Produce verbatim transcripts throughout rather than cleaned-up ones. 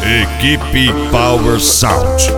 Equipe Power Sound.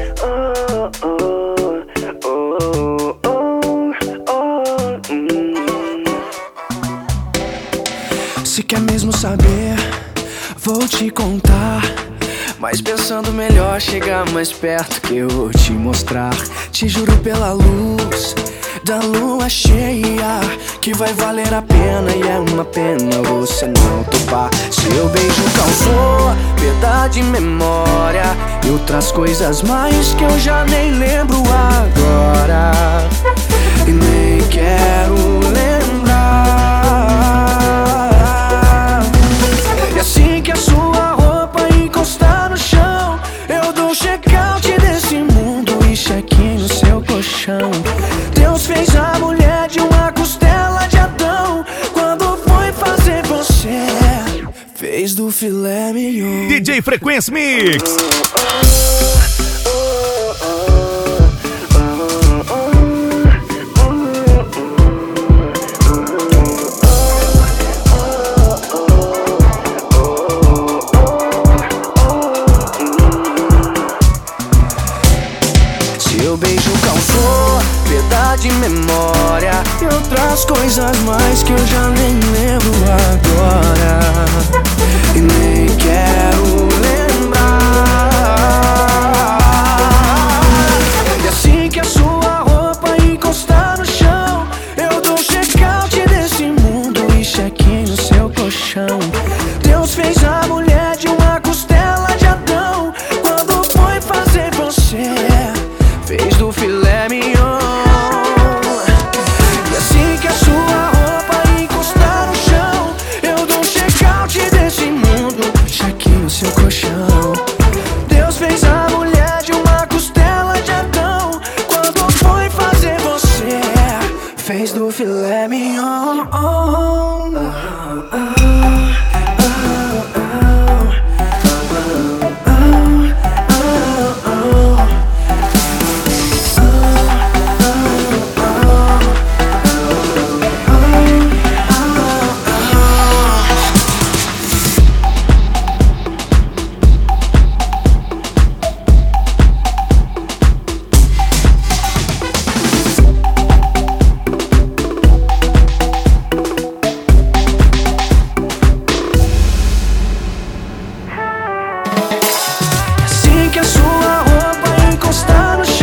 Se quer mesmo saber, vou te contar. Mas pensando melhor, chegar mais perto que eu vou te mostrar. Te juro pela luz da lua cheia que vai valer a pena, e é uma pena você não topar. Seu beijo causou perda de memória e outras coisas mais que eu já nem lembro agora, e nem quero lembrar. E assim que a sua roupa encostar no chão, eu dou check-out desse mundo e check-in no seu colchão. Deus fez a mulher de uma costela de Adão. Quando foi fazer você, fez do filé mignon. D J Frequência Mix. Seu beijo causou perda de memória e outras coisas mais que eu já nem lembro agora, e nem quero lembrar. E assim que a sua roupa encostar no chão, eu dou check-out desse mundo e check-in no seu colchão. Deus fez a mulher de uma costela de Adão. Quando foi fazer você, fez do filé mignon. E assim que a sua roupa encostar no chão, eu dou um check-out desse mundo, check-in no seu colchão. Deus fez a mulher de uma costela de Adão. Quando foi fazer você, fez do filé mignon. Que a sua roupa encostar no chão,